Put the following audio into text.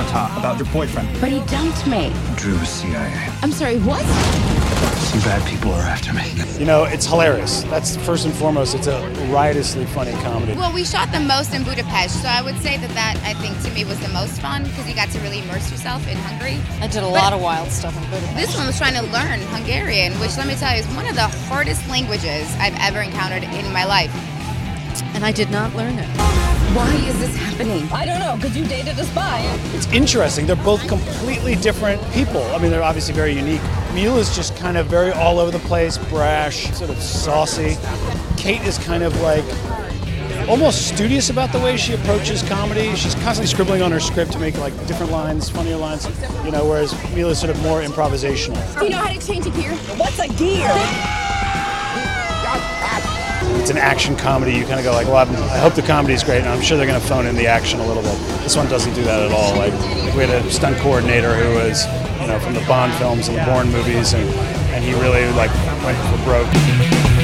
talk about your boyfriend. But he dumped me. Drew was CIA. I'm sorry, what? Some bad people are after me. You know, it's hilarious. That's first and foremost. It's a riotously funny comedy. Well, we shot the most in Budapest, so I would say that I think to me was the most fun because you got to really immerse yourself in Hungary. I did a lot of wild stuff in Budapest. This one was trying to learn Hungarian, which let me tell you is one of the hardest languages I've ever encountered in my life. And I did not learn it. Why is this happening? I don't know, because you dated a spy. It's interesting. They're both completely different people. I mean, they're obviously very unique. Mila's just kind of very all over the place, brash, sort of saucy. Kate is kind of like almost studious about the way she approaches comedy. She's constantly scribbling on her script to make like different lines, funnier lines, you know, whereas Mila's sort of more improvisational. Do you know how to change a gear? What's a gear? It's an action comedy. You kind of go like, well, I hope the comedy's great, and I'm sure they're going to phone in the action a little bit. This one doesn't do that at all. Like we had a stunt coordinator who was, you know, from the Bond films and the Bourne movies, and he really like went for broke.